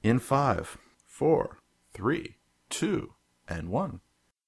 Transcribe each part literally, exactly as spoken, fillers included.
In five, four, three, two, and one.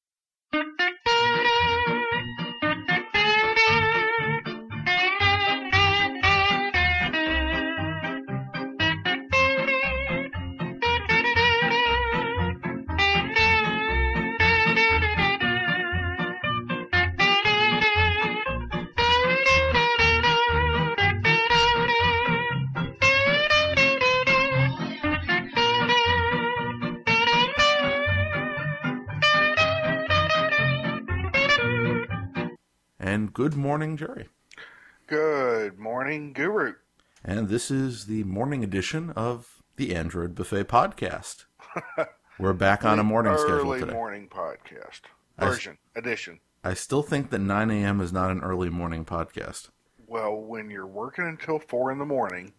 And good morning, Jerry. Good morning, Guru. And this is the morning edition of the Android Buffet podcast. We're back on a morning schedule today. Early morning podcast. Version, I, edition. I still think that nine a.m. is not an early morning podcast. Well, when you're working until four in the morning,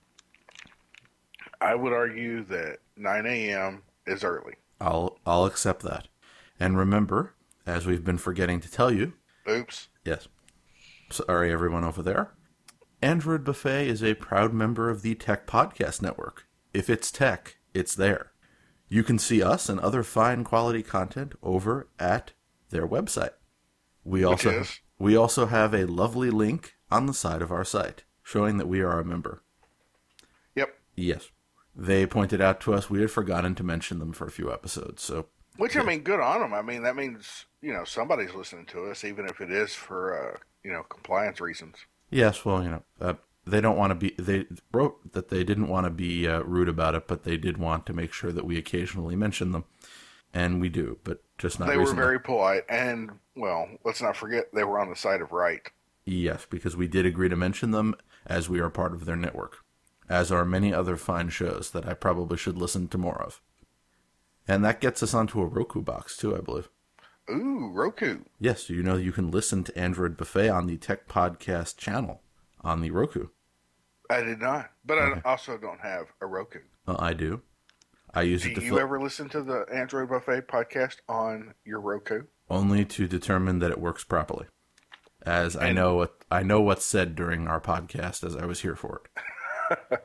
I would argue that nine a.m. is early. I'll I'll accept that. And remember, as we've been forgetting to tell you... Oops. Yes. Sorry, everyone over there. Android Buffet is a proud member of the Tech Podcast Network. If it's tech, it's there. You can see us and other fine quality content over at their website. We Which also is? we also have a lovely link on the side of our site showing that we are a member. Yep. Yes. They pointed out to us we had forgotten to mention them for a few episodes, so... Which, I mean, good on them. I mean, that means, you know, somebody's listening to us, even if it is for, uh, you know, compliance reasons. Yes, well, you know, uh, they don't want to be, they wrote that they didn't want to be uh, rude about it, but they did want to make sure that we occasionally mention them. And we do, but just not They recently. were very polite, and, well, let's not forget they were on the side of right. Yes, because we did agree to mention them as we are part of their network, as are many other fine shows that I probably should listen to more of. And that gets us onto a Roku box, too, I believe. Ooh, Roku. Yes, you know you can listen to Android Buffet on the Tech Podcast channel on the Roku. I did not, but Okay. I also don't have a Roku. Uh, I do. I use Do it to you fill... ever listen to the Android Buffet podcast on your Roku? only to determine that it works properly. As I And- know what I know what's said during our podcast as I was here for it.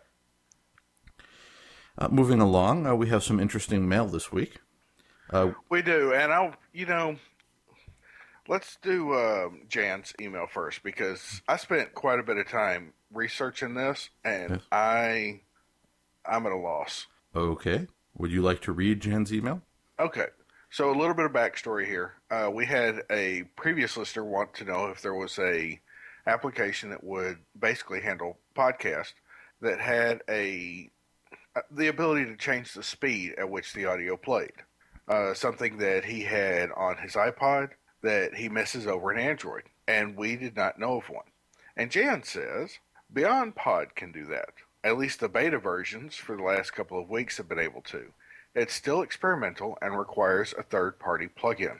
uh, moving along, uh, we have some interesting mail this week. Uh, We do, and I'll, you know, let's do uh, Jan's email first, because I spent quite a bit of time researching this, and Yes. I, I'm at a loss. okay. Would you like to read Jan's email? Okay, so a little bit of backstory here. Uh, we had a previous listener want to know if there was a application that would basically handle podcast that had a the ability to change the speed at which the audio played. Uh, something that he had on his iPod that he misses over in Android, and we did not know of one. And Jan says, Beyond Pod can do that. At least the beta versions for the last couple of weeks have been able to. It's still experimental and requires a third-party plugin.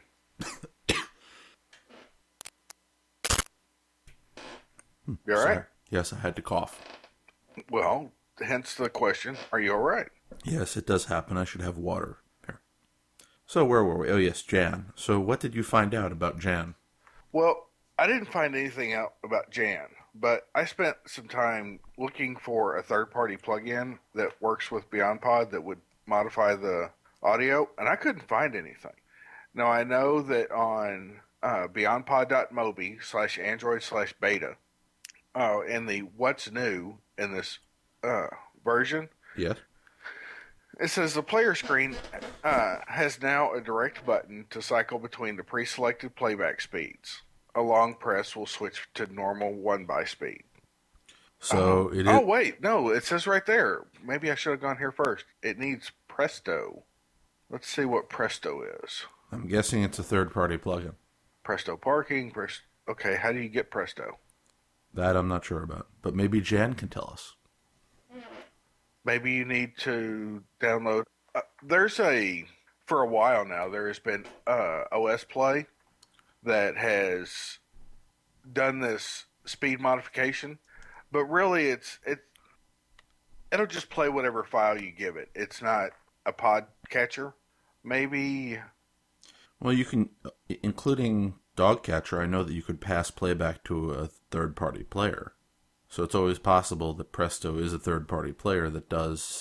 You all Sorry. right? Yes, I had to cough. Well, hence the question, are you all right? Yes, it does happen. I should have water here. So where were we? Oh, yes, Jan. So what did you find out about Jan? Well, I didn't find anything out about Jan, but I spent some time looking for a third-party plugin that works with BeyondPod that would modify the audio, and I couldn't find anything. Now, I know that on uh, beyondpod.mobi slash android slash beta, uh, in the what's new in this uh, version, Yes. it says the player screen uh, has now a direct button to cycle between the pre-selected playback speeds. A long press will switch to normal one by speed. So Uh, it is... Oh, wait. No, it says right there. Maybe I should have gone here first. It needs Presto. Let's see what Presto is. I'm guessing it's a third-party plugin. Presto parking. Pres- okay, how do you get Presto? That I'm not sure about. But maybe Jan can tell us. Maybe you need to download. Uh, there's a, for a while now, there has been uh, O S Play that has done this speed modification, but really it's it it'll just play whatever file you give it. It's not a pod catcher. Maybe. Well, you can, including Dogcatcher, I know that you could pass playback to a third-party player. So it's always possible that Presto is a third-party player that does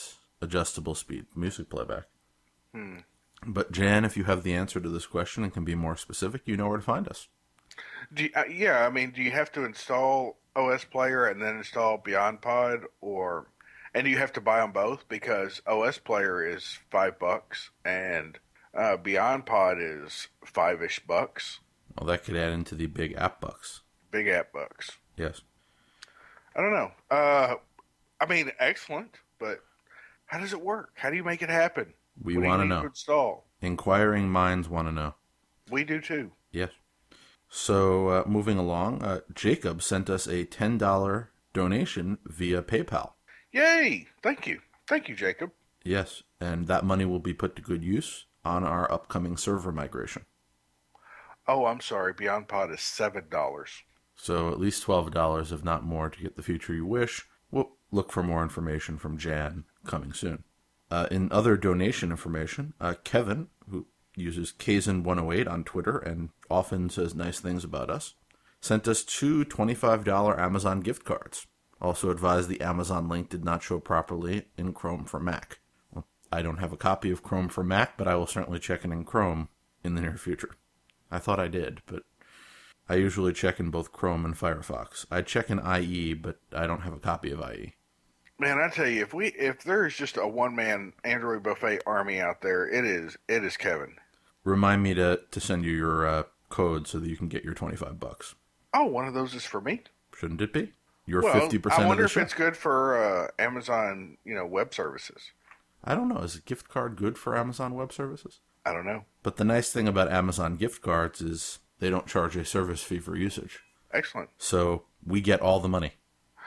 adjustable speed music playback. Hmm. But Jan, if you have the answer to this question and can be more specific, you know where to find us. Do you, uh, yeah, I mean, do you have to install O S Player and then install BeyondPod, or and you have to buy them both because O S Player is five bucks and uh, BeyondPod is five-ish bucks. Well, that could add into the big app bucks. Big app bucks. Yes. I don't know. Uh, I mean, excellent, but how does it work? How do you make it happen? We What want do to you need know. to install? Inquiring minds want to know. We do too. Yes. So, uh, moving along, uh, Jacob sent us a ten dollars donation via PayPal. Yay! Thank you. Thank you, Jacob. Yes, and that money will be put to good use on our upcoming server migration. Oh, I'm sorry. BeyondPod is seven dollars. So at least twelve dollars, if not more, to get the feature you wish. We'll look for more information from Jan coming soon. Uh, in other donation information, uh, Kevin, who uses Kazin one oh eight on Twitter and often says nice things about us, sent us two twenty-five dollars Amazon gift cards. Also advised the Amazon link did not show properly in Chrome for Mac. Well, I don't have a copy of Chrome for Mac, but I will certainly check it in Chrome in the near future. I thought I did, but I usually check in both Chrome and Firefox. I check in I E, but I don't have a copy of I E. Man, I tell you, if we if there's just a one man Android buffet army out there, it is it is Kevin. Remind me to, to send you your uh, code so that you can get your twenty-five bucks. Oh, one of those is for me. Shouldn't it be? You're well, fifty percent I of wonder the if show. it's good for uh, Amazon, you know, web services. I don't know. Is a gift card good for Amazon Web Services? I don't know. But the nice thing about Amazon gift cards is they don't charge a service fee for usage. Excellent. So we get all the money.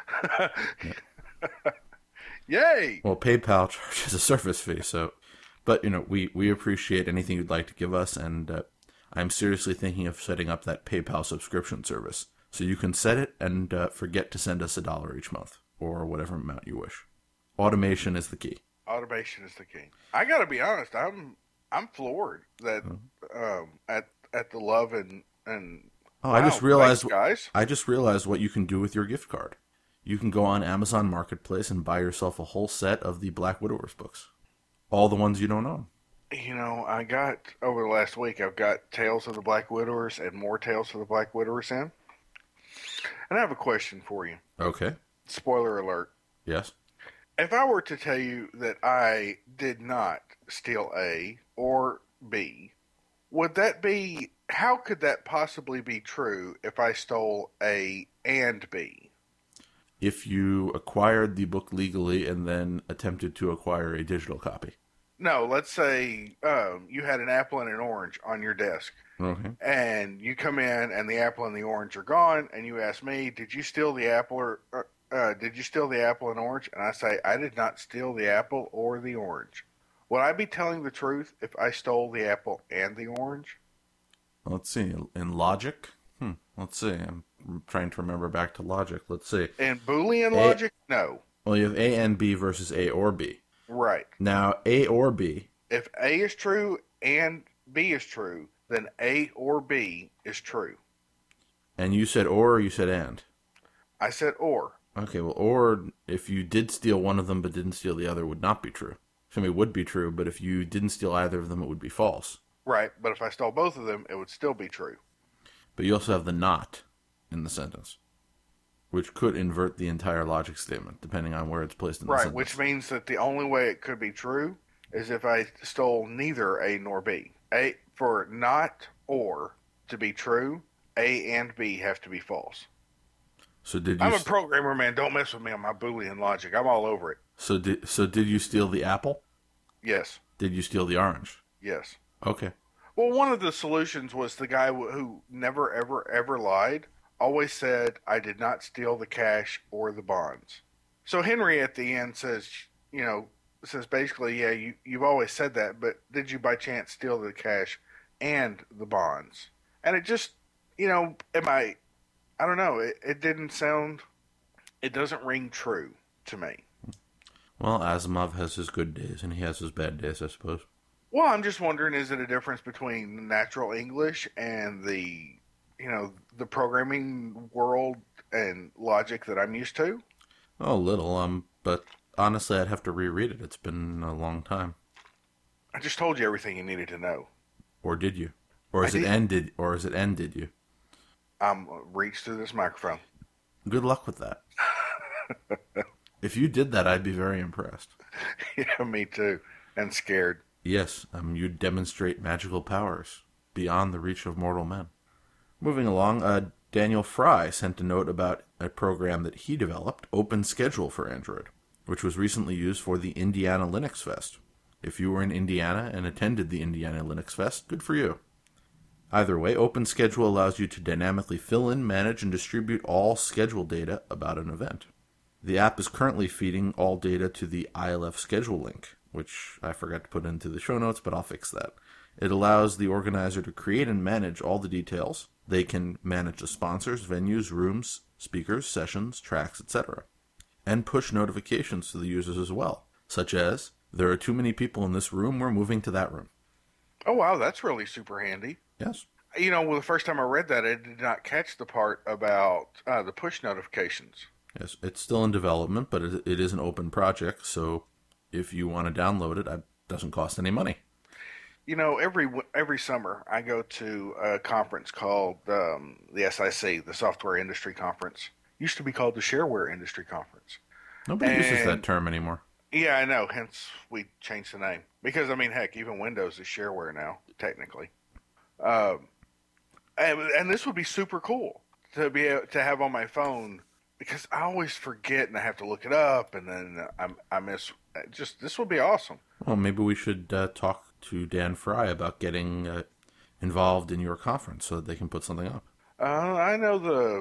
Yeah. Yay! Well, PayPal charges a service fee, so... But, you know, we, we appreciate anything you'd like to give us, and uh, I'm seriously thinking of setting up that PayPal subscription service. So you can set it and uh, forget to send us a dollar each month, or whatever amount you wish. Automation is the key. Automation is the key. I got to be honest. I'm I'm floored that Hmm. um, at at the love and and. Oh, wow, I just realized, thanks, guys. I just realized what you can do with your gift card. You can go on Amazon Marketplace and buy yourself a whole set of the Black Widowers books. All the ones you don't own. You know, I got over the last week. I've got Tales of the Black Widowers and more Tales of the Black Widowers in. And I have a question for you. Okay. Spoiler alert. Yes. If I were to tell you that I did not steal A or B, would that be, how could that possibly be true if I stole A and B? If you acquired the book legally and then attempted to acquire a digital copy. No, let's say um, you had an apple and an orange on your desk. Okay. And you come in and the apple and the orange are gone, and you ask me, did you steal the apple or, or uh, did you steal the apple and orange? And I say, I did not steal the apple or the orange. Would I be telling the truth if I stole the apple and the orange? Let's see. In logic? Hmm. Let's see. I'm trying to remember back to logic. Let's see. In Boolean A- logic, no. Well, you have A and B versus A or B. Right. Now, A or B. If A is true and B is true, then A or B is true. And you said or, or you said and? I said or. Okay, well, or if you did steal one of them but didn't steal the other would not be true. I mean, it would be true, but if you didn't steal either of them, it would be false. Right, but if I stole both of them, it would still be true. But you also have the not in the sentence, which could invert the entire logic statement, depending on where it's placed in the Right, sentence. which means that the only way it could be true is if I stole neither A nor B. A for not or to be true, A and B have to be false. So did you? I'm a st- programmer, man. Don't mess with me on my Boolean logic. I'm all over it. so did so did you steal the apple? Yes, Did you steal the orange? yes. Okay. Well, one of the solutions was the guy wh- who never, ever, ever lied, always said, I did not steal the cash or the bonds. So Henry at the end says, you know, says basically, yeah, you, you've always said that, but did you by chance steal the cash and the bonds? And it just, you know, am I, I don't know, it, it didn't sound, it doesn't ring true to me. Well, Asimov has his good days and he has his bad days, I suppose. Well, I'm just wondering, is it a difference between natural English and the, you know, the programming world and logic that I'm used to? Oh, a little, um, but honestly, I'd have to reread it. It's been a long time. I just told you everything you needed to know. Or did you? Or is I it did. ended? Or is it ended you? I'm reached through this microphone. Good luck with that. If you did that, I'd be very impressed. Yeah, me too. And scared. Yes, um, you demonstrate magical powers beyond the reach of mortal men. Moving along, uh, Daniel Fry sent a note about a program that he developed, OpenSchedule for Android, which was recently used for the Indiana Linux Fest. If you were in Indiana and attended the Indiana Linux Fest, good for you. Either way, OpenSchedule allows you to dynamically fill in, manage, and distribute all schedule data about an event. The app is currently feeding all data to the I L F schedule link, which I forgot to put into the show notes, but I'll fix that. It allows the organizer to create and manage all the details. They can manage the sponsors, venues, rooms, speakers, sessions, tracks, et cetera. And push notifications to the users as well, such as, there are too many people in this room, we're moving to that room. Oh, wow, that's really super handy. Yes. You know, well, the first time I read that, I did not catch the part about uh, the push notifications. Yes, it's still in development, but it, it is an open project, so if you want to download it, it doesn't cost any money. You know, every every summer I go to a conference called um, the S I C, the Software Industry Conference. Used to be called the Shareware Industry Conference. Nobody and, uses that term anymore. Yeah, I know. Hence, we changed the name because I mean, heck, even Windows is shareware now, technically. Um, and, and this would be super cool to be able to have on my phone. Because I always forget and I have to look it up, and then I, I miss. Just this would be awesome. Well, maybe we should uh, talk to Dan Fry about getting uh, involved in your conference so that they can put something up. Uh, I know the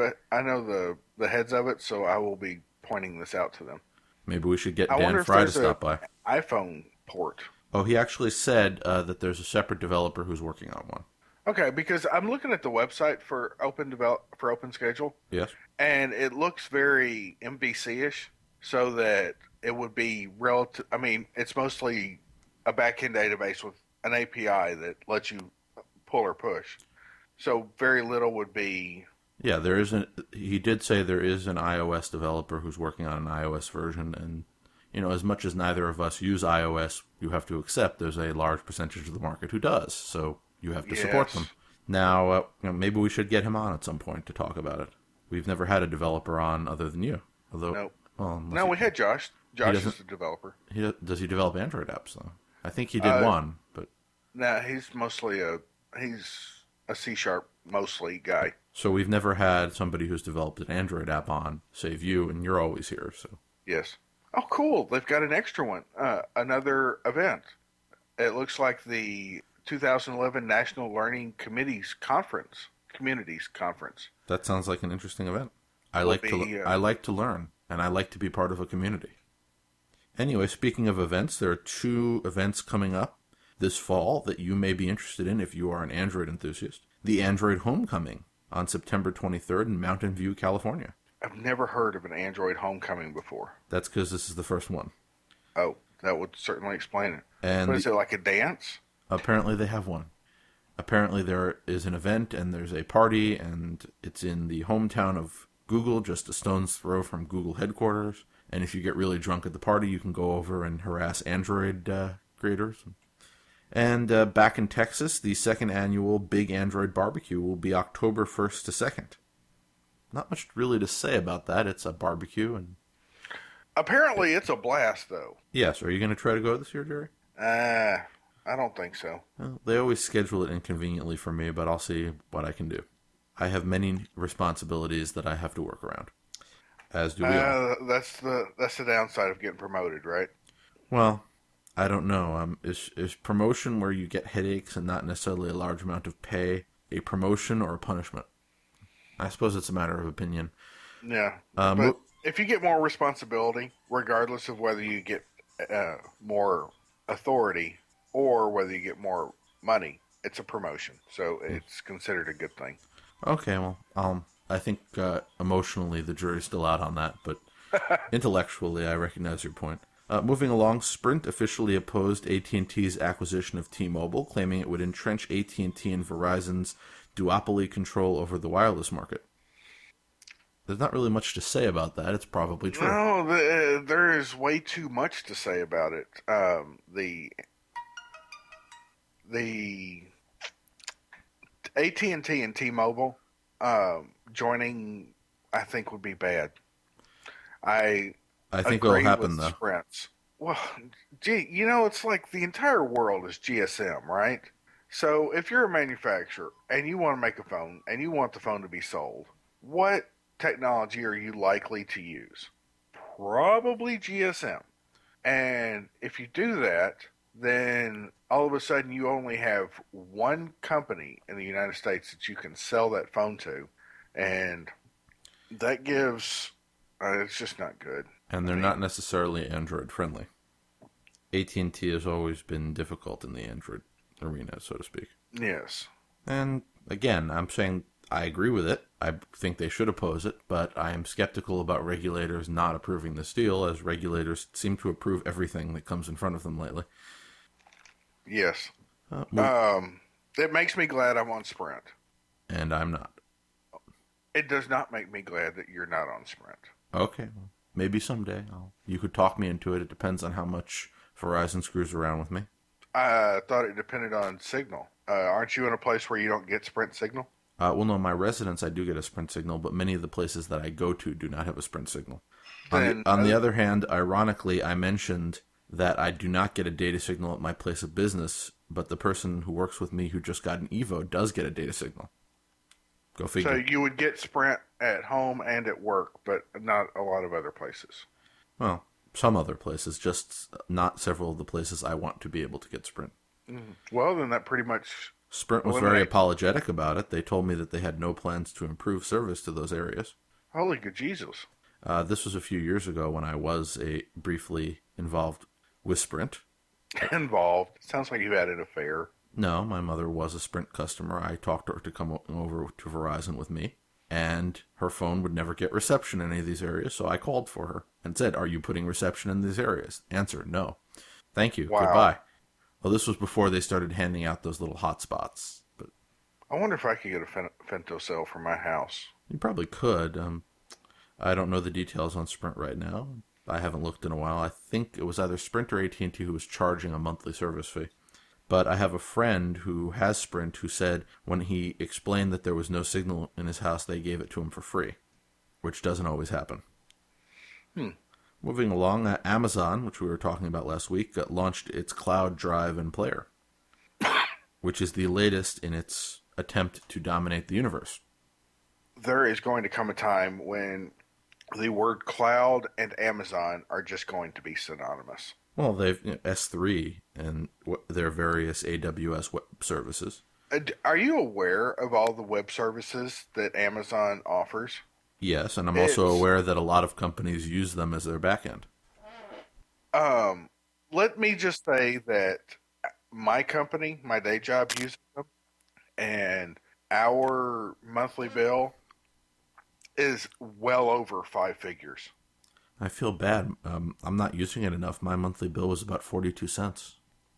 I know the the heads of it, so I will be pointing this out to them. Maybe we should get I Dan Fry to stop by. iPhone port. Oh, he actually said uh, that there's a separate developer who's working on one. Okay, because I'm looking at the website for Open Develop for OpenSchedule. Yes. And it looks very M V C-ish, so that it would be relative. I mean, it's mostly a backend database with an A P I that lets you pull or push. So very little would be. Yeah, there is an. He did say there is an iOS developer who's working on an iOS version, and you know, as much as neither of us use iOS, you have to accept there's a large percentage of the market who does. So you have to Yes. support them. Now, uh, you know, maybe we should get him on at some point to talk about it. We've never had a developer on other than you. Although, Nope. well, No, we had Josh. Josh doesn't- is the developer. he, does he develop Android apps though? I think he did Uh, one, but Nah, he's mostly a he's a C sharp mostly guy. so we've never had somebody who's developed an Android app on, save you, and you're always here. So Yes. Oh, cool! They've got an extra one. Uh, another event. It looks like the two thousand eleven National Learning Committees Conference, Communities Conference. that sounds like an interesting event. I Will like to be, uh, I like to learn, and I like to be part of a community. Anyway, speaking of events, there are two events coming up this fall that you may be interested in if you are an Android enthusiast. The Android Homecoming on September twenty-third in Mountain View, California. I've never heard of an Android Homecoming before. That's because this is the first one. Oh, that would certainly explain it. And But is the- it like a dance? apparently they have one. Apparently there is an event and there's a party, and it's in the hometown of Google, just a stone's throw from Google headquarters. And if you get really drunk at the party, you can go over and harass Android uh, creators. And uh, back in Texas, the second annual Big Android Barbecue will be October first to second. Not much really to say about that. It's a barbecue. And Apparently, it's a blast, though. yes, are you going to try to go this year, Jerry? Uh, I don't think so. Well, they always schedule it inconveniently for me, but I'll see what I can do. I have many responsibilities that I have to work around, as do we all. Uh, that's the that's the downside of getting promoted, right? Well, I don't know. Um, is is promotion where you get headaches and not necessarily a large amount of pay a promotion or a punishment? I suppose it's a matter of opinion. Yeah. Um, but mo- if you get more responsibility, regardless of whether you get uh, more authority or whether you get more money, it's a promotion. So it's considered a good thing. Okay, well, um, I think uh, emotionally the jury's still out on that, but intellectually I recognize your point. Uh, moving along, Sprint officially opposed A T and T's acquisition of T-Mobile, claiming it would entrench A T and T and Verizon's duopoly control over the wireless market. There's not really much to say about that. It's probably true. No, the, there is way too much to say about it. Um, the the A T and T and T-Mobile um, joining, I think, would be bad. I I think it'll agree happen, with though. Sprint. Well, gee, you know, it's like the entire world is G S M, right? So if you're a manufacturer and you want to make a phone and you want the phone to be sold, what technology are you likely to use? Probably G S M. And if you do that, then all of a sudden you only have one company in the United States that you can sell that phone to, and that gives uh, it's just not good. And they're I mean, not necessarily Android friendly. A T and T has always been difficult in the Android arena, so to speak. yes. And again, I'm saying I agree with it. I think they should oppose it, but I am skeptical about regulators not approving this deal, as regulators seem to approve everything that comes in front of them lately. Yes. Uh, well, Um, it makes me glad I'm on Sprint. and I'm not. It does not make me glad that you're not on Sprint. Okay, well, maybe someday. I'll, you could talk me into it. It depends on how much Verizon screws around with me. I thought it depended on signal. Uh, aren't you in a place where you don't get Sprint signal? Uh, well, no, my residence, I do get a Sprint signal, but many of the places that I go to do not have a Sprint signal. On, Then, the, on the uh, other hand, ironically, I mentioned that I do not get a data signal at my place of business, but the person who works with me who just got an Evo does get a data signal. Go figure. So you would get Sprint at home and at work, but not a lot of other places. Well, some other places, just not several of the places I want to be able to get Sprint. Well, then that pretty much Sprint was very eliminate- apologetic about it. They told me that they had no plans to improve service to those areas. Holy good Jesus. Uh, this was a few years ago when I was a briefly involved with Sprint. Involved. Sounds like you had an affair. No, my mother was a Sprint customer. I talked to her to come o- over to Verizon with me, and her phone would never get reception in any of these areas, so I called for her and said, "Are you putting reception in these areas?" Answer, "No." "Thank you. Wow. Goodbye." Well, this was before they started handing out those little hotspots, but I wonder if I could get a fen- femtocell for my house. you probably could. Um, I don't know the details on Sprint right now. I haven't looked in a while. I think it was either Sprint or A T and T who was charging a monthly service fee. But I have a friend who has Sprint who said when he explained that there was no signal in his house, they gave it to him for free, which doesn't always happen. Hmm. Moving along, uh, Amazon, which we were talking about last week, uh, launched its Cloud Drive and Player, which is the latest in its attempt to dominate the universe. There is going to come a time when the word cloud and Amazon are just going to be synonymous. Well, they've you know, S three and w- their various A W S web services. Uh, d- Are you aware of all the web services that Amazon offers? Yes, and I'm also It's- aware that a lot of companies use them as their backend. Um, let me just say that my company, my day job, uses them, and our monthly bill is well over five figures. I feel bad. Um, I'm not using it enough. My monthly bill was about forty-two cents.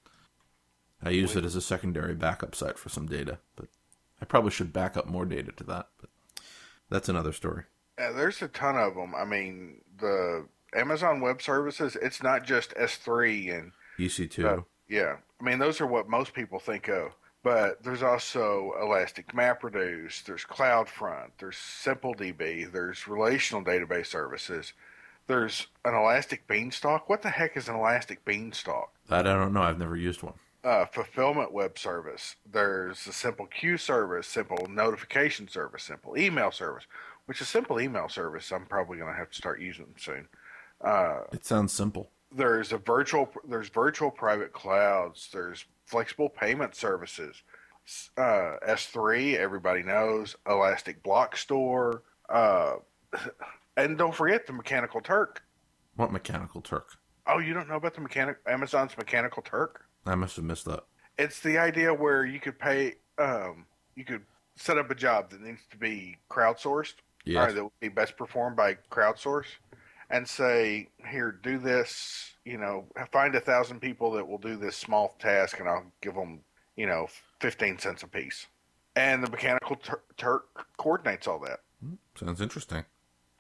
I use it as a secondary backup site for some data, but I probably should back up more data to that. But that's another story. Uh, there's a ton of them. I mean, the Amazon Web Services, it's not just S three and E C two. Uh, yeah, I mean those are what most people think of. But there's also Elastic MapReduce, there's CloudFront, there's SimpleDB, there's relational database services, there's an Elastic Beanstalk. What the heck is an Elastic Beanstalk? That I don't know. I've never used one. Uh, fulfillment web service. There's a simple queue service, simple notification service, simple email service. Which a simple email service, I'm probably going to have to start using soon. Uh, It sounds simple. there's a virtual there's virtual private clouds, there's flexible payment services, uh, S three, everybody knows, Elastic Block Store, uh, and don't forget the Mechanical Turk. What Mechanical Turk? Oh, you don't know about the mechanic Amazon's Mechanical Turk? I must have missed that. It's the idea where you could pay um, you could set up a job that needs to be crowdsourced, Yes. or that would be best performed by crowdsource, and say, here, do this, you know, find a thousand people that will do this small task, and I'll give them, you know, fifteen cents a piece. And the Mechanical Tur- Turk coordinates all that. Hmm, sounds interesting.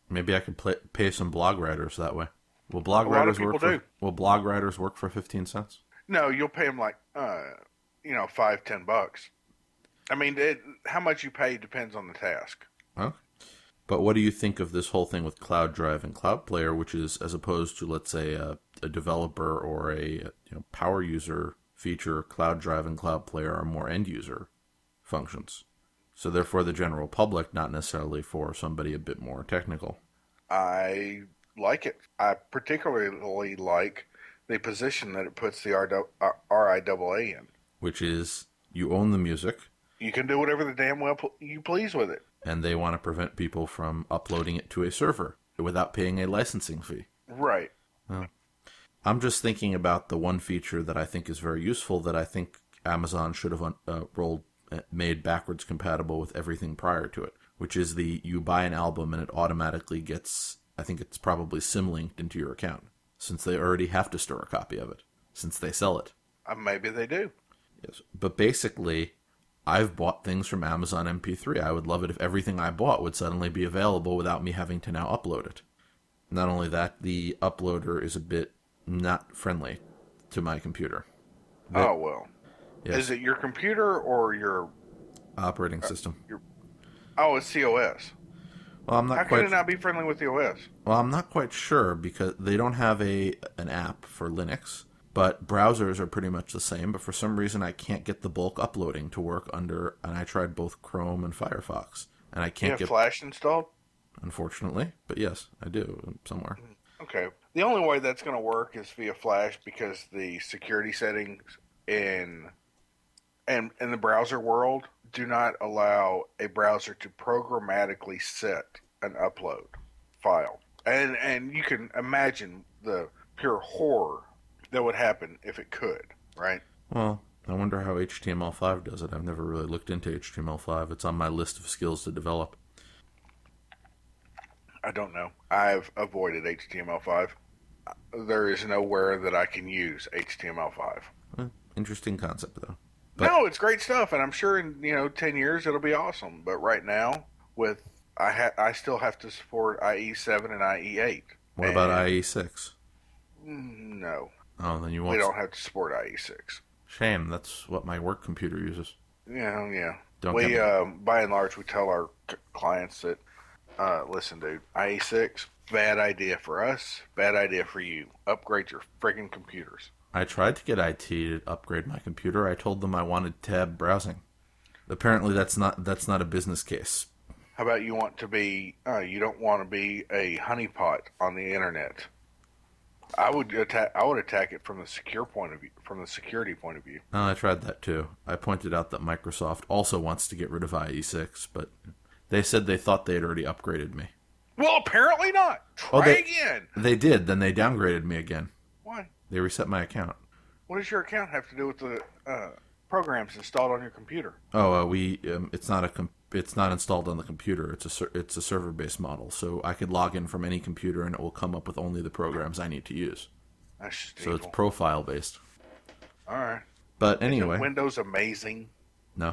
Maybe I could play, pay some blog writers that way. Will blog A lot of writers people work for? do. Will blog writers work for fifteen cents? No, you'll pay them like, uh, you know, five, ten bucks. I mean, it, how much you pay depends on the task. Huh? But what do you think of this whole thing with Cloud Drive and Cloud Player, which is as opposed to, let's say, a, a developer or a you know, power user feature, Cloud Drive and Cloud Player are more end user functions. So they're for the general public, not necessarily for somebody a bit more technical. I like it. I particularly like the position that it puts the R I A A in. Which is, you own the music. You can do whatever the damn well you please with it. And they want to prevent people from uploading it to a server without paying a licensing fee. Right. Well, I'm just thinking about the one feature that I think is very useful that I think Amazon should have uh, rolled, made backwards compatible with everything prior to it, which is the you buy an album and it automatically gets, I think it's probably symlinked into your account, since they already have to store a copy of it, since they sell it. Uh, maybe they do. Yes, but basically, I've bought things from Amazon M P three. I would love it if everything I bought would suddenly be available without me having to now upload it. Not only that, the uploader is a bit not friendly to my computer. But, oh, well. Yes. Is it your computer or your operating system? Uh, your, oh, it's C O S. Well, I'm not How quite. can it not be friendly with the O S? Well, I'm not quite sure because they don't have a an app for Linux, but browsers are pretty much the same. But for some reason, I can't get the bulk uploading to work under. And I tried both Chrome and Firefox, and I can't you have get Flash installed. Unfortunately, but yes, I do somewhere. Okay. The only way that's going to work is via Flash because the security settings in and in the browser world do not allow a browser to programmatically set an upload file. And and you can imagine the pure horror that would happen if it could, right? Well, I wonder how H T M L five does it. I've never really looked into H T M L five. It's on my list of skills to develop. I don't know. I've avoided H T M L five. There is nowhere that I can use H T M L five. Well, interesting concept, though. But, no, it's great stuff, and I'm sure in you know ten years it'll be awesome. But right now, with I ha- I still have to support I E seven and I E eight. What about I E six? No. Oh, then you won't. We don't have to support I E six. Shame. That's what my work computer uses. Yeah, yeah. Don't we, get um, by and large, we tell our c- clients that, uh, listen, dude, I E six, bad idea for us, bad idea for you. Upgrade your friggin' computers. I tried to get I T to upgrade my computer. I told them I wanted tab browsing. Apparently, that's not that's not a business case. How about you want to be? Uh, you don't want to be a honeypot on the internet. I would attack. I would attack it from the secure point of view, from the security point of view. Oh, I tried that too. I pointed out that Microsoft also wants to get rid of I E six, but they said they thought they had already upgraded me. Well, apparently not. Try oh, they, again. They did. Then they downgraded me again. Why? They reset my account. What does your account have to do with the uh, programs installed on your computer? Oh, uh, we. Um, it's not a. Com- it's not installed on the computer. It's a. Ser- it's a server-based model, so I could log in from any computer, and it will come up with only the programs I need to use. That's just so evil. it's profile-based. All right. But anyway, Isn't Windows amazing? No.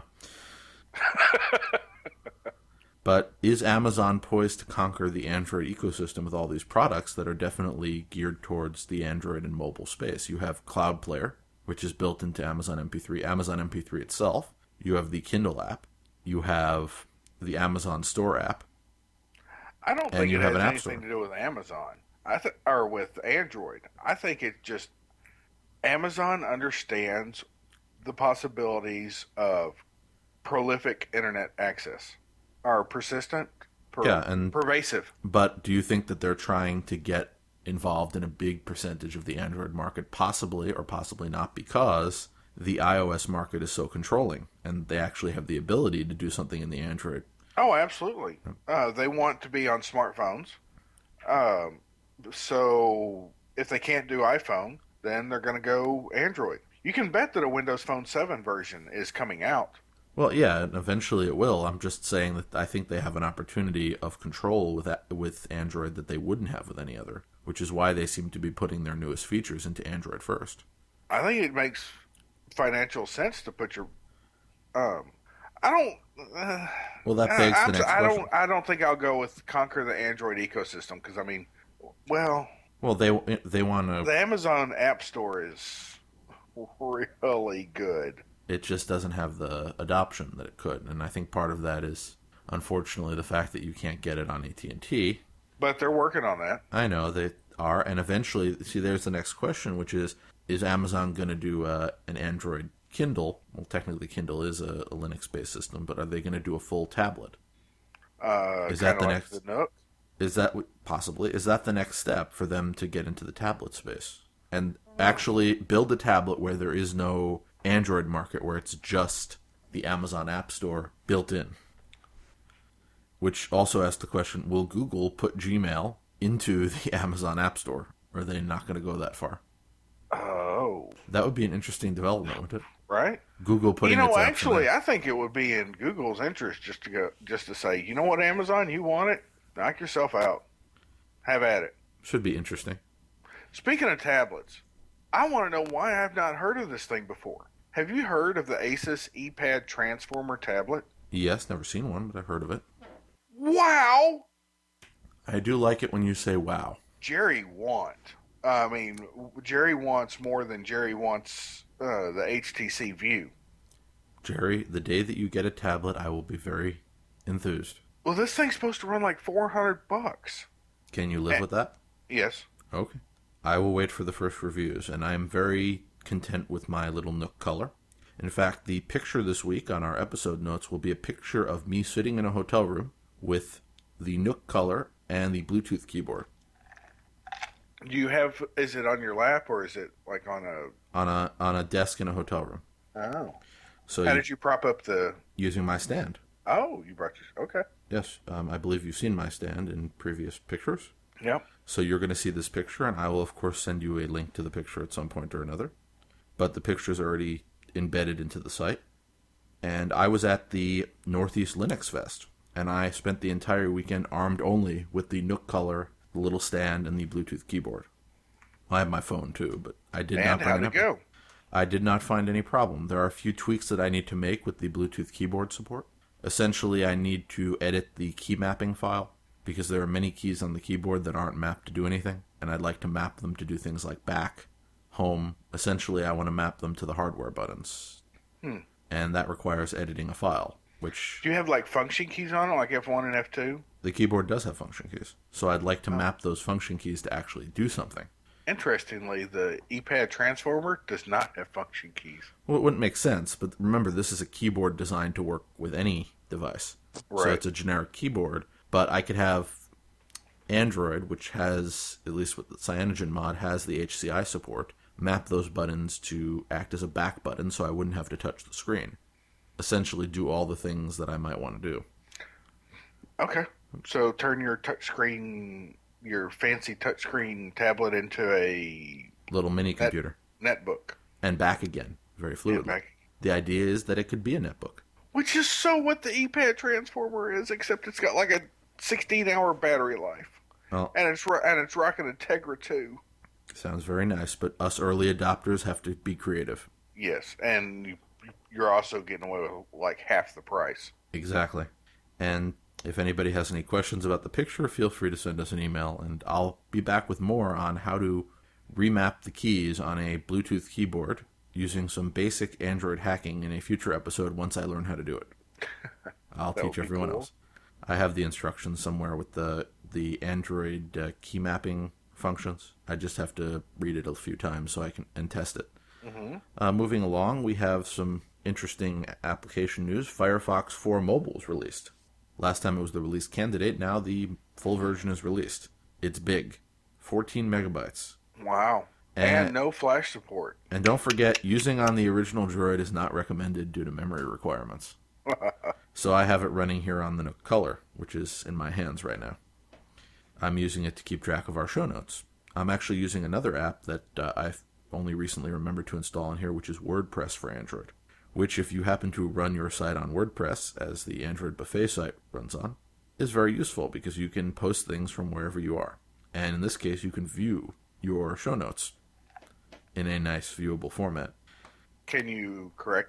But is Amazon poised to conquer the Android ecosystem with all these products that are definitely geared towards the Android and mobile space? You have Cloud Player, which is built into Amazon M P three, Amazon M P three itself. You have the Kindle app. You have the Amazon Store app. I don't think it has anything to do with Amazon. I th- or with Android. I think it just Amazon understands the possibilities of prolific internet access. Are persistent, per- yeah, and pervasive. But do you think that they're trying to get involved in a big percentage of the Android market? Possibly or possibly not, because the iOS market is so controlling, and they actually have the ability to do something in the Android. Oh, absolutely. Uh, they want to be on smartphones. Um, so if they can't do iPhone, then they're going to go Android. You can bet that a Windows Phone seven version is coming out. Well, yeah, and eventually it will. I'm just saying that I think they have an opportunity of control with with Android that they wouldn't have with any other, which is why they seem to be putting their newest features into Android first. I think it makes financial sense to put your... Um, I don't. Uh, Well, that begs I, the I'm, next I question. don't. I don't think I'll go with conquer the Android ecosystem because I mean, well, Well, they they want to. the Amazon App Store is really good. It just doesn't have the adoption that it could, and I think part of that is, unfortunately, the fact that you can't get it on A T and T. But they're working on that. I know they are, and eventually, see, there's the next question, which is: is Amazon going to do uh, an Android Kindle? Well, technically, Kindle is a, a Linux-based system, but are they going to do a full tablet? Uh, Is that the like next? The Nook? Is that possibly is that the next step for them to get into the tablet space and actually build a tablet where there is no Android market, where it's just the Amazon App Store built in? Which also asks the question: will Google put Gmail into the Amazon App Store? Or are they not going to go that far? Oh, That would be an interesting development, wouldn't it? right. Google putting You know, its apps in actually, there. I think it would be in Google's interest just to go, just to say, you know what, Amazon, you want it? Knock yourself out. Have at it. Should be interesting. Speaking of tablets, I want to know why I've not heard of this thing before. Have you heard of the Asus ePad Transformer tablet? Yes, never seen one, but I've heard of it. Wow! I do like it when you say "wow." Jerry want. I mean, Jerry wants more than Jerry wants uh, the H T C View. Jerry, the day that you get a tablet, I will be very enthused. Well, this thing's supposed to run like four hundred bucks. Can you live Eh. with that? Yes. Okay. I will wait for the first reviews, and I am very content with my little Nook color. In fact, the picture this week on our episode notes will be a picture of me sitting in a hotel room with the Nook color and the Bluetooth keyboard Do you have? Is it on your lap or is it like on a? on a on a desk in a hotel room. Oh. So How you, did you prop up the? using my stand. Oh, you brought your. Okay. Yes, um, I believe you've seen my stand in previous pictures. Yep. So you're going to see this picture, and I will, of course, send you a link to the picture at some point or another. But the picture is already embedded into the site. And I was at the Northeast Linux Fest, and I spent the entire weekend armed only with the Nook color, the little stand, and the Bluetooth keyboard. I have my phone, too, but I did not And bring how'd it it up. go? I did not find any problem. There are a few tweaks that I need to make with the Bluetooth keyboard support. Essentially, I need to edit the key mapping file because there are many keys on the keyboard that aren't mapped to do anything, and I'd like to map them to do things like back, home. Essentially, I want to map them to the hardware buttons. Hmm. And that requires editing a file, which Do you have like function keys on it, like F one and F two? the keyboard does have function keys. So I'd like to map those function keys to actually do something. Interestingly, the ePad Transformer does not have function keys. Well, it wouldn't make sense, but remember, this is a keyboard designed to work with any device. So Right. it's a generic keyboard, but I could have Android, which has, at least with the Cyanogen mod, has the H C I support, map those buttons to act as a back button so I wouldn't have to touch the screen. Essentially do all the things that I might want to do. Okay. So turn your touchscreen, your fancy touchscreen tablet into a Little mini computer. netbook. And back again, very Yeah, fluidly. back. The idea is that it could be a netbook. Which is so what the ePad Transformer is, except it's got like a sixteen hour battery life. Well, And it's ro- and it's rocking a Tegra two. sounds very nice, but us early adopters have to be creative. Yes, and you, you're also getting away with like half the price. Exactly. And if anybody has any questions about the picture, feel free to send us an email, and I'll be back with more on how to remap the keys on a Bluetooth keyboard using some basic Android hacking in a future episode once I learn how to do it. I'll That would teach be everyone cool. else. I have the instructions somewhere with the the Android uh, key mapping functions. I just have to read it a few times so I can and test it. Mm-hmm. Uh, moving along, we have some interesting application news. Firefox four Mobile is released. Last time it was the release candidate. Now the full version is released. It's big, fourteen megabytes. Wow. And- And, no flash support. And don't forget, using on the original Droid is not recommended due to memory requirements. So I have it running here on the Nook Color, which is in my hands right now. I'm using it to keep track of our show notes. I'm actually using another app that uh, I've only recently remembered to install in here, which is WordPress for Android. Which, if you happen to run your site on WordPress, as the Android Buffet site runs on, is very useful because you can post things from wherever you are. And in this case, you can view your show notes in a nice viewable format. Can you correct them?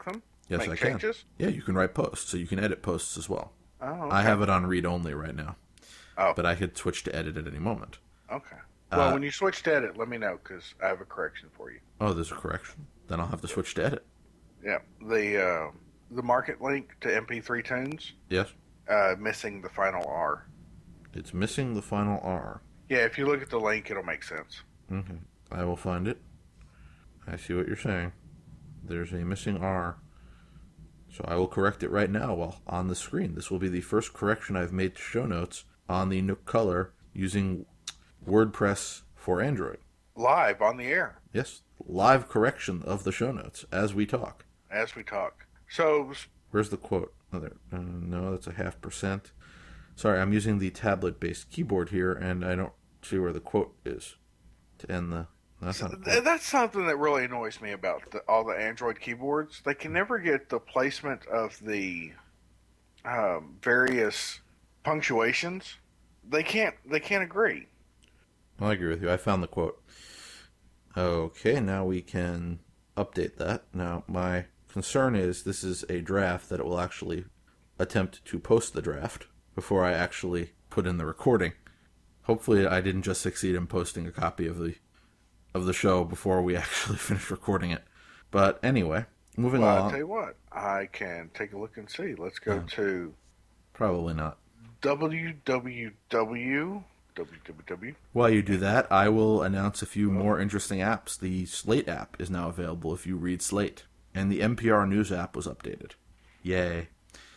Yes, Make I changes? can. Yeah, you can write posts, so you can edit posts as well. Oh, okay. I have it on read only right now. Oh. But I could switch to edit at any moment. Okay. Well, Uh, when you switch to edit, let me know because I have a correction for you. Oh, there's a correction? Then I'll have to switch to edit. Yeah. The uh, the market link to M P three tunes, Yes? uh, missing the final R. It's missing the final R. Yeah, if you look at the link, it'll make sense. Okay. I will find it. I see what you're saying. There's a missing R. So I will correct it right now while on the screen. This will be the first correction I've made to show notes on the Nook Color using WordPress for Android. Live on the air Yes, live correction of the show notes as we talk. as we talk. So, Where's the quote? Oh, there. Uh, no, that's a half percent. Sorry, I'm using the tablet-based keyboard here, and I don't see where the quote is to end the... That's not a quote. that's something that really annoys me about the, all the Android keyboards. They can never get the placement of the um, various punctuations. They can't. They can't agree. I agree with you. I found the quote. Okay, now we can update that. Now, my concern is this is a draft that it will actually attempt to post the draft before I actually put in the recording. Hopefully, I didn't just succeed in posting a copy of the of the show before we actually finish recording it. But anyway, moving Well, along. I'll tell you what. I can take a look and see. Let's go Yeah. to Probably not. www. www. While you do that, I will announce a few more interesting apps. The Slate app is now available if you read Slate, and the N P R News app was updated. Yay.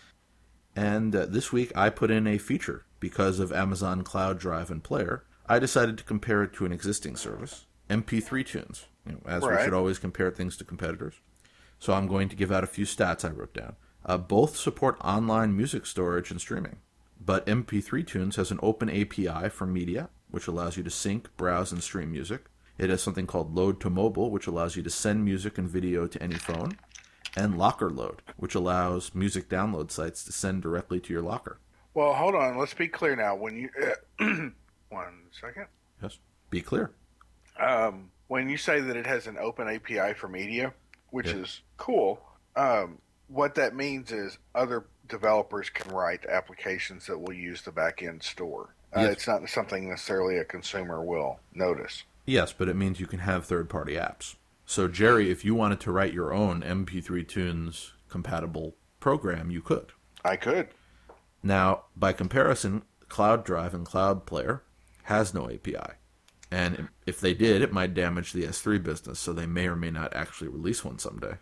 And uh, this week I put in a feature because of Amazon Cloud Drive and Player. I decided to compare it to an existing service, M P three Tunes, you know, as Right. we should always compare things to competitors. So I'm going to give out a few stats I wrote down. Uh, both support online music storage and streaming. But M P three Tunes has an open A P I for media, which allows you to sync, browse, and stream music. It has something called Load to Mobile, which allows you to send music and video to any phone. And Locker Load, which allows music download sites to send directly to your locker. Well, hold on. Let's be clear now. When you uh, one second. Yes. Be clear. Um, when you say that it has an open A P I for media, which Yeah. is cool, um, what that means is other developers can write applications that will use the back-end store. Uh, Yes. It's not something necessarily a consumer will notice. Yes, but it means you can have third-party apps. So, Jerry, if you wanted to write your own M P three Tunes compatible program, you could. I could. Now, by comparison, Cloud Drive and Cloud Player has no A P I. And if they did, it might damage the S three business, so they may or may not actually release one someday.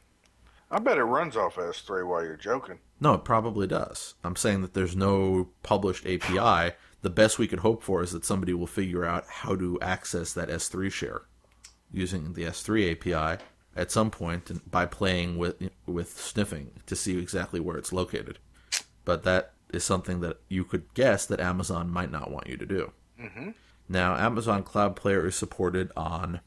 I bet it runs off S three while you're joking. No, it probably does. I'm saying that there's no published A P I. The best we could hope for is that somebody will figure out how to access that S three share using the S three A P I at some point and by playing with with sniffing to see exactly where it's located. But that is something that you could guess that Amazon might not want you to do. Mm-hmm. Now, Amazon Cloud Player is supported on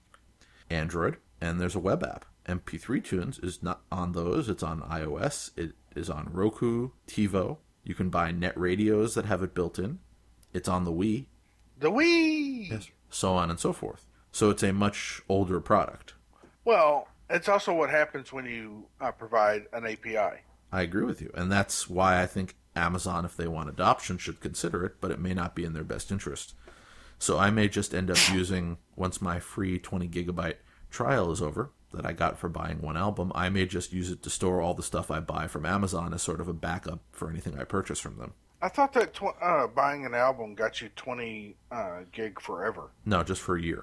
Android, and there's a web app. M P three Tunes is not on those. It's on iOS. It is on Roku, TiVo. You can buy net radios that have it built in. It's on the Wii. The Wii! Yes. So on and so forth. So it's a much older product. Well, it's also what happens when you uh, provide an A P I. I agree with you. And that's why I think Amazon, if they want adoption, should consider it, but it may not be in their best interest. So I may just end up using, once my free twenty gigabyte trial is over, that I got for buying one album, I may just use it to store all the stuff I buy from Amazon as sort of a backup for anything I purchase from them. I thought that tw- uh, buying an album got you twenty uh, gig forever. No, just for a year.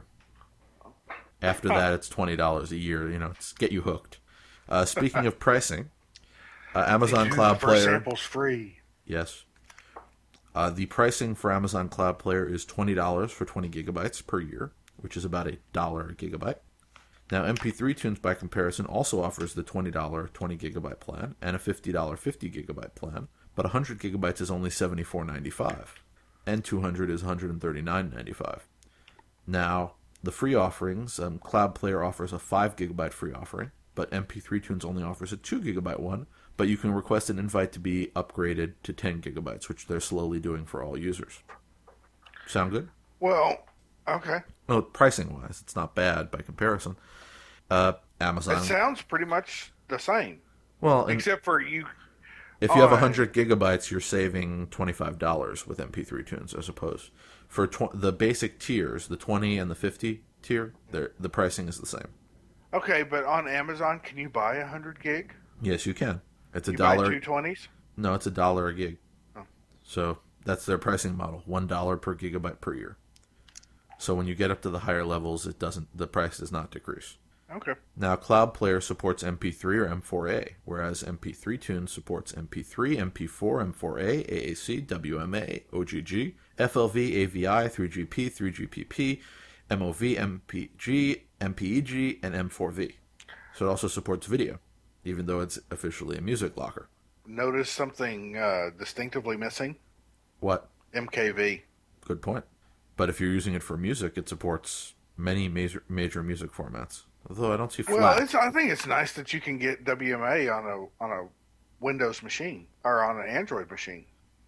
After that, it's twenty dollars a year. You know, it's get you hooked. Uh, speaking of pricing, uh, Amazon Cloud for Player... samples free. Yes. Uh, the pricing for Amazon Cloud Player is twenty dollars for twenty gigabytes per year, which is about a dollar a gigabyte. Now, M P three Tunes, by comparison, also offers the twenty dollars twenty gigabyte plan and a fifty dollars fifty gigabyte plan, but one hundred gigabytes is only seventy-four ninety-five, and two hundred is one hundred thirty-nine ninety-five. Now, the free offerings, um, Cloud Player offers a five gigabyte free offering, but M P three Tunes only offers a two gigabyte one, but you can request an invite to be upgraded to ten gigabytes, which they're slowly doing for all users. Sound good? Well, okay. Well, pricing-wise, it's not bad by comparison. Uh, Amazon... It sounds pretty much the same. Well, and Except for you. if you have on- one hundred gigabytes, you're saving twenty-five dollars with M P three tunes as opposed. For tw- the basic tiers, the twenty and the fifty tier, they're- the pricing is the same. Okay, but on Amazon, can you buy one hundred gig? Yes, you can. It's a You buy dollar. two twenties? No, it's a dollar a gig. Oh. So that's their pricing model: one dollar per gigabyte per year. So when you get up to the higher levels, it doesn't. The price does not decrease. Okay. Now, Cloud Player supports M P three or M four A, whereas M P three Tunes supports M P three, M P four, M four A, A A C, W M A, O G G, F L V, A V I, three G P, three G P P, M O V, M P G, M P E G, and M four V. So it also supports video, even though it's officially a music locker. Notice something uh, distinctively missing? What? M K V. Good point. But if you're using it for music, it supports many major major music formats. Although I don't see FLAC. Well, it's, I think it's nice that you can get W M A on a on a Windows machine or on an Android machine.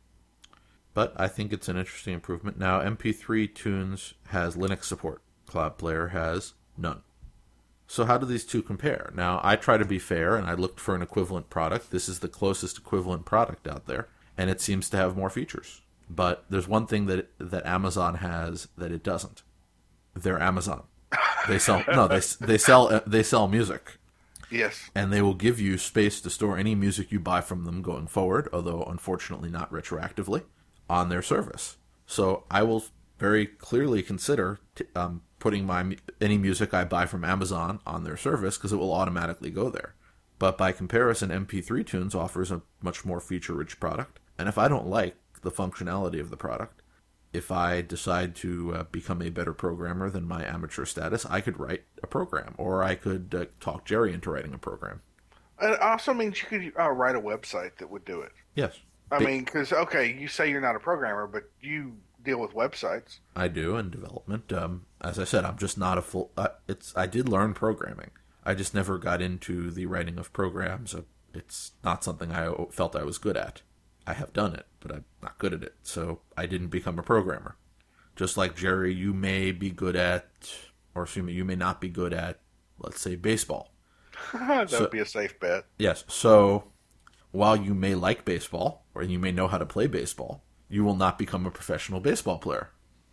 But I think it's an interesting improvement. Now, M P three Tunes has Linux support. Cloud Player has none. So how do these two compare? Now, I try to be fair, and I looked for an equivalent product. This is the closest equivalent product out there, and it seems to have more features. But there's one thing that that Amazon has that it doesn't. They're Amazon. They sell no, they they sell they sell music. Yes. And they will give you space to store any music you buy from them going forward, although unfortunately not retroactively, on their service. So I will very clearly consider t- um, putting my any music I buy from Amazon on their service because it will automatically go there. But by comparison, M P three Tunes offers a much more feature-rich product. And if I don't like the functionality of the product, if I decide to uh, become a better programmer than my amateur status, I could write a program, or I could uh, talk Jerry into writing a program. It also means you could uh, write a website that would do it. Yes. I Ba- mean, because, okay, you say you're not a programmer, but you deal with websites. I do in development. Um, as I said, I'm just not a full. Uh, it's I did learn programming. I just never got into the writing of programs. Uh, It's not something I felt I was good at. I have done it, but I'm not good at it, so I didn't become a programmer. Just like Jerry, you may be good at, or excuse me, you may not be good at, let's say, baseball. That So- would be a safe bet. Yes, so while you may like baseball, or you may know how to play baseball, you will not become a professional baseball player.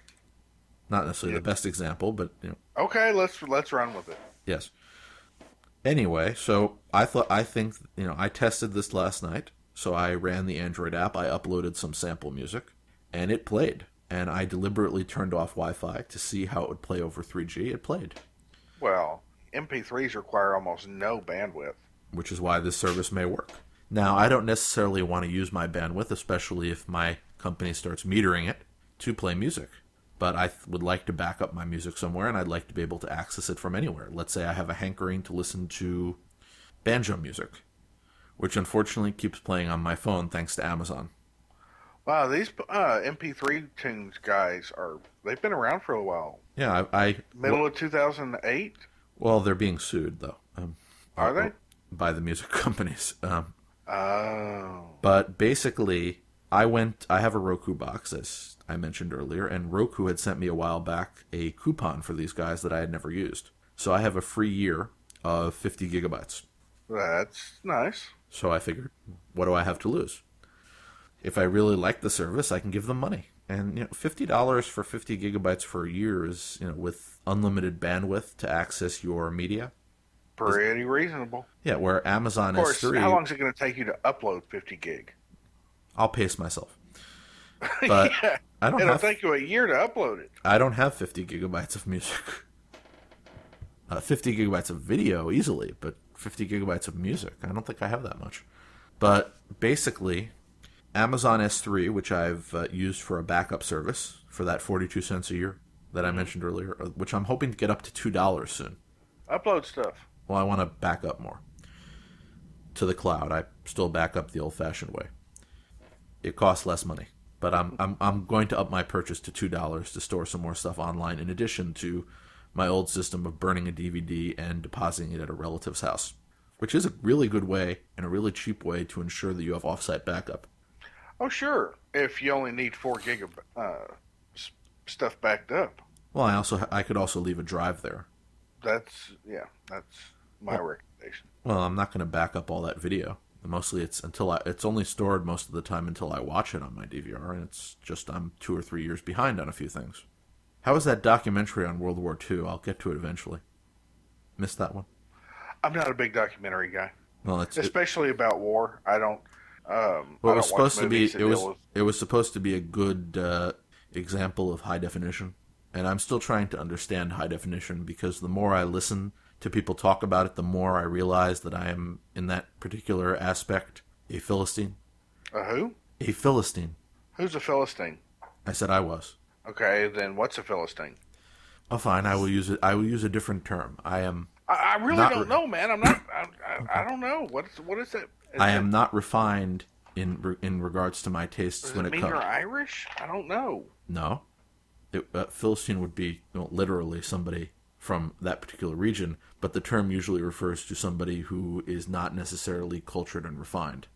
Not necessarily the best example, but you know, Okay, let's let's run with it. yes. Anyway, so I thought I think you know I tested this last night. So I ran the Android app. I uploaded some sample music, and it played. And I deliberately turned off Wi-Fi to see how it would play over three G. It played, Well, M P threes require almost no bandwidth. which is why this service may work. Now, I don't necessarily want to use my bandwidth, especially if my company starts metering it to play music. But I th- would like to back up my music somewhere, and I'd like to be able to access it from anywhere. Let's say I have a hankering to listen to banjo music, which unfortunately keeps playing on my phone thanks to Amazon. Wow, these uh, M P three tunes guys are, they've been around for a while. Yeah, I... I Middle of two thousand eight? well, they're being sued, though. Um, Are they? By the music companies. Um, Oh. But basically, I went. I have a Roku box, as I mentioned earlier, and Roku had sent me a while back a coupon for these guys that I had never used. So I have a free year of fifty gigabytes. That's nice. So I figured, what do I have to lose? If I really like the service, I can give them money. And you know, fifty dollars for fifty gigabytes for a year is, you know, with unlimited bandwidth to access your media. Pretty reasonable. Yeah, where Amazon Of course, S three, how long is it going to take you to upload fifty gig? I'll pace myself. But yeah, I don't it'll have take you a year to upload it. I don't have fifty gigabytes of music. Uh, fifty gigabytes of video easily, but fifty gigabytes of music, I don't think I have that much. But basically, Amazon S three, which I've uh, used for a backup service for that forty-two cents a year that I mentioned earlier, uh, which I'm hoping to get up to two dollars soon. Upload stuff. Well, I want to back up more to the cloud. I still back up the old-fashioned way. It costs less money, but I'm I'm I'm going to up my purchase to two dollars to store some more stuff online. In addition to my old system of burning a D V D and depositing it at a relative's house, which is a really good way and a really cheap way to ensure that you have offsite backup. Oh, sure. If you only need four gig of uh, s- stuff backed up. Well, I also I could also leave a drive there. That's, yeah, that's... my Well, recommendation. well, I'm not going to back up all that video. Mostly, it's until I, it's only stored most of the time until I watch it on my D V R, and it's just I'm two or three years behind on a few things. How was that documentary on World War Two? I'll get to it eventually. Missed that one. I'm not a big documentary guy, Well, it's it, especially about war. I don't. Um, well, I it was don't watch supposed to be. movies that It was deal with- it was supposed to be a good uh, example of high definition, and I'm still trying to understand high definition because the more I listen to people talk about it, the more I realize that I am in that particular aspect a Philistine. a who? A Philistine. Who's a Philistine? I said I was. Okay, then what's a Philistine? Oh, fine. I will use it. I will use a different term. I am. I, I really Not don't re- know, man. I'm not. I, I, I don't know. What is what is it? Is I it- am not refined in re- in regards to my tastes Does when it it mean comes. you're Irish? I don't know. No, it, uh, Philistine would be well, literally somebody from that particular region, but the term usually refers to somebody who is not necessarily cultured and refined.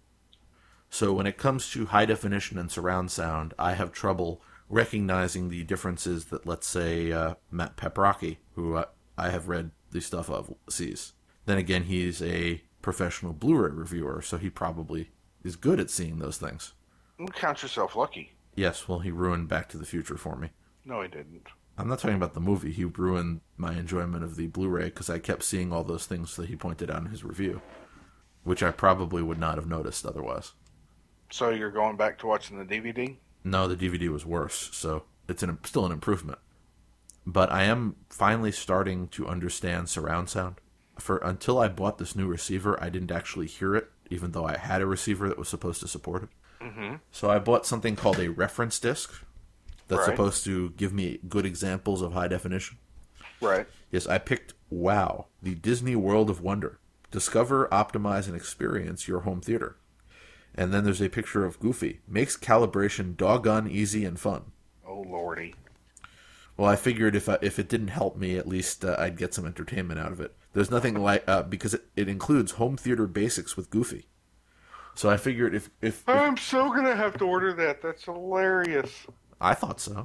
So when it comes to high definition and surround sound, I have trouble recognizing the differences that, let's say, uh, Matt Paprocki, who uh, I have read the stuff of, sees. Then again, he's a professional Blu-ray reviewer, so he probably is good at seeing those things. You count yourself lucky. Yes, well, he ruined Back to the Future for me. No, he didn't. I'm not talking about the movie. He ruined my enjoyment of the Blu-ray because I kept seeing all those things that he pointed out in his review, which I probably would not have noticed otherwise. So you're going back to watching the D V D? No, the D V D was worse, so it's an, still an improvement. But I am finally starting to understand surround sound. For until I bought this new receiver, I didn't actually hear it, even though I had a receiver that was supposed to support it. Mm-hmm. So I bought something called a reference disc that's Right. supposed to give me good examples of high definition. Right. Yes, I picked WOW, the Disney World of Wonder. Discover, optimize, and experience your home theater. And then there's a picture of Goofy. Makes calibration doggone easy and fun. Oh, lordy. Well, I figured if I, if it didn't help me, at least uh, I'd get some entertainment out of it. There's nothing like uh, because it, it includes home theater basics with Goofy. So I figured if, if if I'm so going to have to order that. That's hilarious. I thought so.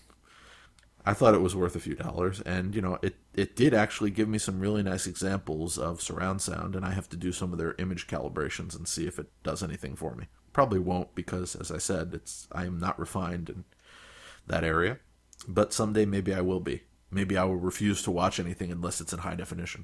I thought it was worth a few dollars, and you know, it it did actually give me some really nice examples of surround sound, and I have to do some of their image calibrations and see if it does anything for me. Probably won't because, as I said, it's I am not refined in that area. But someday maybe I will be. Maybe I will refuse to watch anything unless it's in high definition.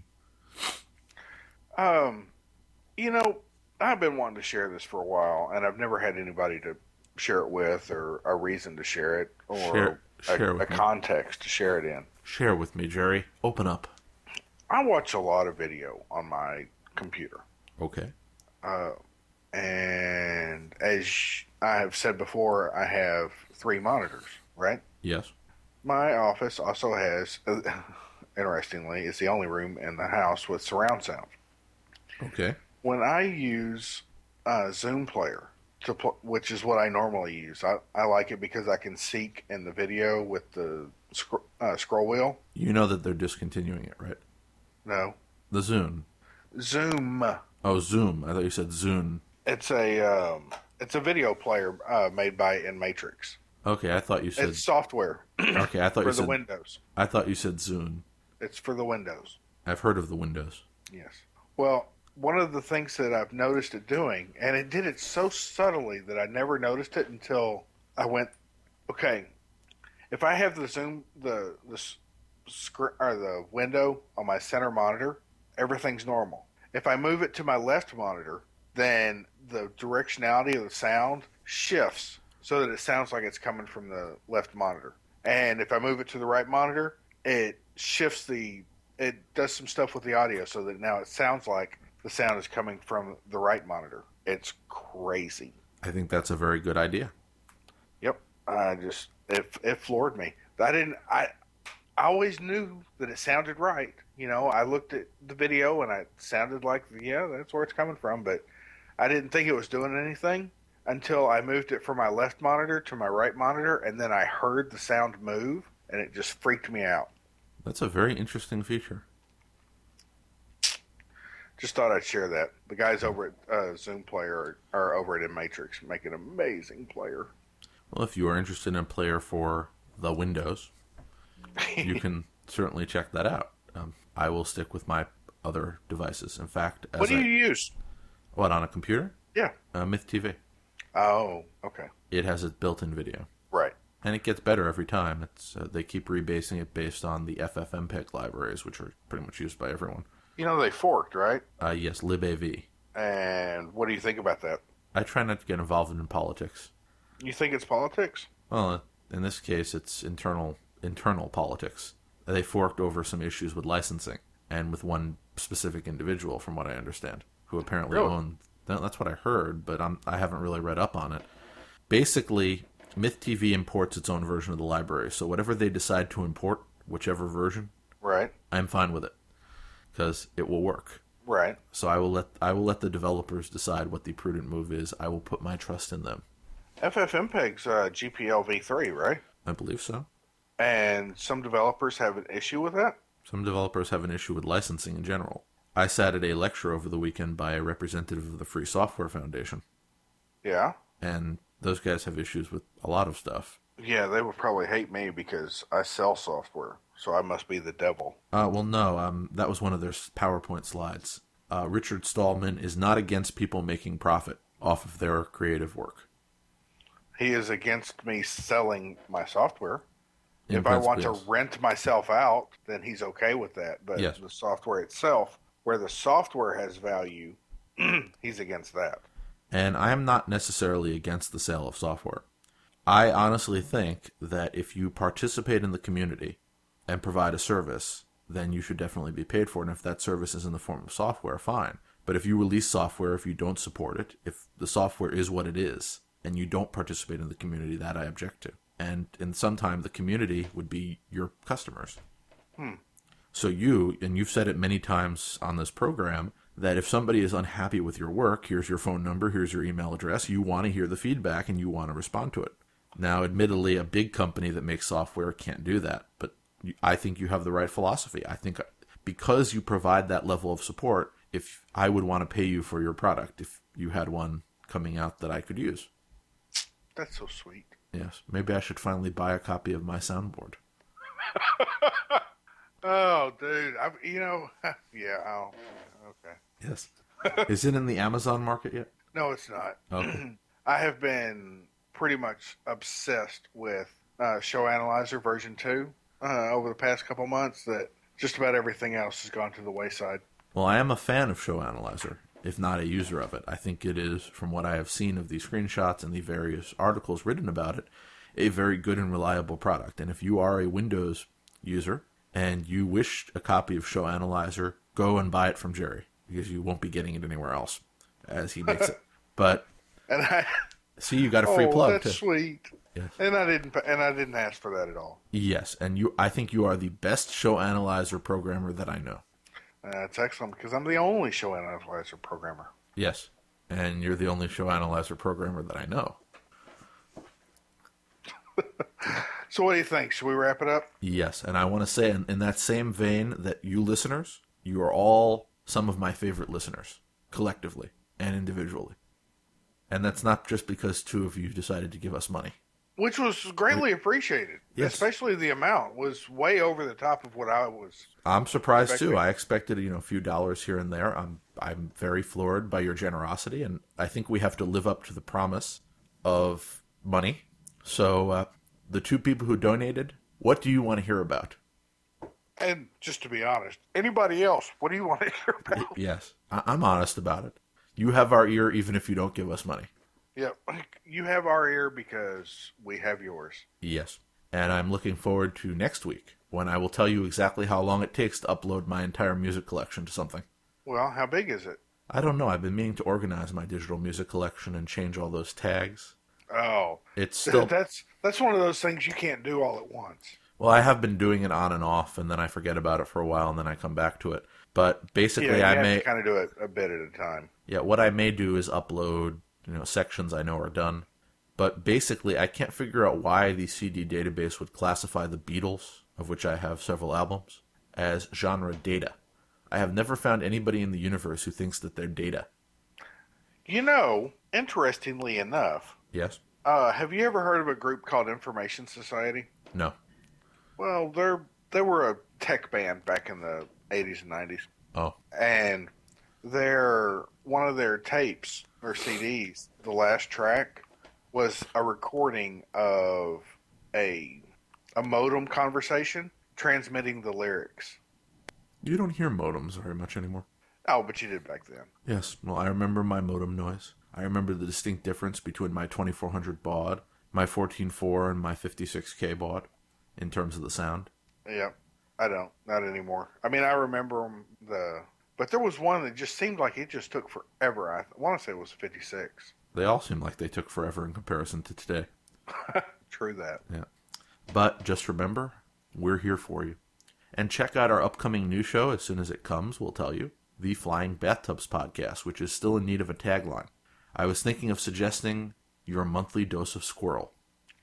Um, you know, I've been wanting to share this for a while, and I've never had anybody to share it with, or a reason to share it, or Share- share a, with a me. context to share it in. Share with me, Jerry. Open up. I watch a lot of video on my computer, Okay. uh, and as I have said before, I have three monitors. Right. Yes. My office also has, uh, interestingly, it's the only room in the house with surround sound. Okay. When I use uh, Zoom Player, to pl- which is what I normally use, I, I like it because I can seek in the video with the scr- uh, scroll wheel. You know that they're discontinuing it, right? No, The Zune. Zoom. Oh, Zoom. I thought you said Zune. It's a um, it's a video player uh, made by Inmatrix. Okay, I thought you said. It's software Okay, I thought for you the said. Windows. I thought you said Zune. It's for the Windows. I've heard of the Windows. Yes. Well, one of the things that I've noticed it doing, and it did it so subtly that I never noticed it until I went, okay, if I have the Zoom, the the screen or the window on my center monitor, everything's normal. If I move it to my left monitor, then the directionality of the sound shifts so that it sounds like it's coming from the left monitor. And if I move it to the right monitor, it shifts the, it does some stuff with the audio so that now it sounds like the sound is coming from the right monitor. It's crazy. I think that's a very good idea. Yep. I just, it, it floored me. I didn't, I, I always knew that it sounded right. You know, I looked at the video and it sounded like, yeah, that's where it's coming from. But I didn't think it was doing anything until I moved it from my left monitor to my right monitor. And then I heard the sound move and it just freaked me out. That's a very interesting feature. Just thought I'd share that. The guys over at uh, Zoom Player are, are over at Inmatrix make an amazing player. Well, if you are interested in a player for the Windows, you can certainly check that out. Um, I will stick with my other devices. In fact, as What do I, you use? what, on a computer? Yeah. Uh, Myth T V. Oh, okay. It has a built-in video. Right. And it gets better every time. It's uh, they keep rebasing it based on the F F mpeg libraries, which are pretty much used by everyone. You know they forked, right? Uh, yes, libav. And what do you think about that? I try not to get involved in politics. You think it's politics? Well, in this case, it's internal internal politics. They forked over some issues with licensing and with one specific individual, from what I understand, who apparently Really? owned. That's what I heard, but I'm, I haven't really read up on it. Basically, Myth T V imports its own version of the library, so whatever they decide to import, whichever version, Right. I'm fine with it because it will work. Right. So I will let I will let the developers decide what the prudent move is. I will put my trust in them. FFmpeg's uh, G P L v three, right? I believe so. And some developers have an issue with that? Some developers have an issue with licensing in general. I sat at a lecture over the weekend by a representative of the Free Software Foundation, Yeah. and those guys have issues with a lot of stuff. Yeah, they would probably hate me because I sell software, so I must be the devil. Uh, well, no, um, that was one of their PowerPoint slides. Uh, Richard Stallman is not against people making profit off of their creative work. He is against me selling my software. In if I want principle, to yes. rent myself out, then he's okay with that. But Yes. the software itself, where the software has value, he's against that. And I am not necessarily against the sale of software. I honestly think that if you participate in the community and provide a service, then you should definitely be paid for it. And if that service is in the form of software, fine. But if you release software, if you don't support it, if the software is what it is, and you don't participate in the community, that I object to. And in some time, the community would be your customers. Hmm. So you, and you've said it many times on this program, that if somebody is unhappy with your work, here's your phone number, here's your email address, you want to hear the feedback and you want to respond to it. Now, admittedly, a big company that makes software can't do that, but I think you have the right philosophy. I think because you provide that level of support, if I would want to pay you for your product, if you had one coming out that I could use. That's so sweet. Yes, maybe I should finally buy a copy of my soundboard. Oh, dude. I, you know, yeah, I'll, okay. Yes. Is it in the Amazon market yet? No, it's not. Okay. I have been pretty much obsessed with uh, Show Analyzer version two uh, over the past couple months that just about everything else has gone to the wayside. Well, I am a fan of Show Analyzer, if not a user of it. I think it is, from what I have seen of the screenshots and the various articles written about it, a very good and reliable product. And if you are a Windows user and you wish a copy of Show Analyzer, go and buy it from Jerry, because you won't be getting it anywhere else, as he makes it. But And I, see, you got a free oh, plug that's too. sweet. Yes. And I didn't, and I didn't ask for that at all. Yes, and you. I think you are the best Show Analyzer programmer that I know. Uh, that's excellent because I'm the only Show Analyzer programmer. Yes, and you're the only Show Analyzer programmer that I know. So what do you think? Should we wrap it up? Yes, and I want to say in, in that same vein that you listeners, you are all some of my favorite listeners, collectively and individually. And that's not just because two of you decided to give us money. Which was greatly appreciated. Yes. Especially the amount was way over the top of what I was. I'm surprised Expecting. too. I expected, you know, a few dollars here and there. I'm I'm very floored by your generosity, and I think we have to live up to the promise of money. So, uh, the two people who donated, what do you want to hear about? And just to be honest, anybody else, what do you want to hear about? Yes, I- I'm honest about it. You have our ear even if you don't give us money. Yeah, you have our ear because we have yours. Yes. And I'm looking forward to next week when I will tell you exactly how long it takes to upload my entire music collection to something. Well, how big is it? I don't know. I've been meaning to organize my digital music collection and change all those tags. Oh, It's still... that's that's one of those things you can't do all at once. Well, I have been doing it on and off, and then I forget about it for a while, and then I come back to it. But basically, Yeah, you I have may... to kind of do it a bit at a time. Yeah, what I may do is upload, you know, sections I know are done. But basically, I can't figure out why the C D database would classify the Beatles, of which I have several albums, as genre data. I have never found anybody in the universe who thinks that they're data. You know, interestingly enough, Yes? uh, have you ever heard of a group called Information Society? No. Well, they're they were a tech band back in the eighties and nineties. Oh. And their one of their tapes or C Ds, the last track, was a recording of a a modem conversation transmitting the lyrics. You don't hear modems very much anymore. Oh, but you did back then. Yes, well, I remember my modem noise. I remember the distinct difference between my twenty-four hundred baud, my fourteen point four, and my fifty-six K baud in terms of the sound. Yeah, I don't. Not anymore. I mean, I remember the... But there was one that just seemed like it just took forever. I want to say it was fifty-six. They all seem like they took forever in comparison to today. True that. Yeah. But just remember, we're here for you. And check out our upcoming new show as soon as it comes, we'll tell you. The Flying Bathtubs Podcast, which is still in need of a tagline. I was thinking of suggesting your monthly dose of squirrel.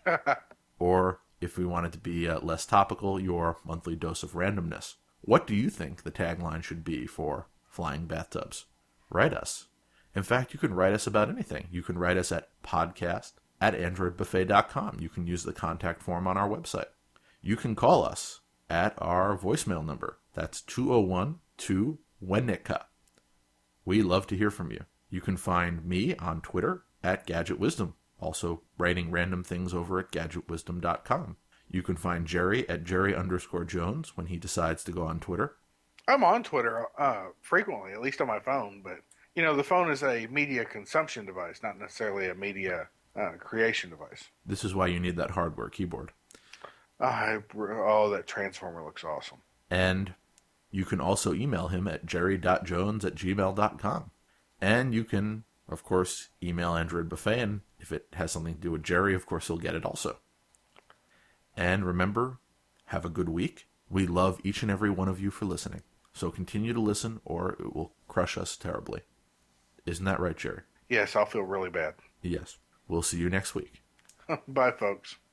Or, if we wanted to be uh, less topical, your monthly dose of randomness. What do you think the tagline should be for Flying Bathtubs? Write us. In fact, you can write us about anything. You can write us at podcast at android buffet dot com. You can use the contact form on our website. You can call us at our voicemail number. That's two oh one two Wenica. We love to hear from you. You can find me on Twitter at Gadget Wisdom, also writing random things over at gadget wisdom dot com. You can find Jerry at Jerry underscore Jones when he decides to go on Twitter. I'm on Twitter uh, frequently, at least on my phone, but, you know, the phone is a media consumption device, not necessarily a media uh, creation device. This is why you need that hardware keyboard. I, oh, that transformer looks awesome. And you can also email him at jerry dot jones at gmail dot com. And you can, of course, email Android Buffet, and if it has something to do with Jerry, of course, he'll get it also. And remember, have a good week. We love each and every one of you for listening. So continue to listen, or it will crush us terribly. Isn't that right, Jerry? Yes, I'll feel really bad. Yes. We'll see you next week. Bye, folks.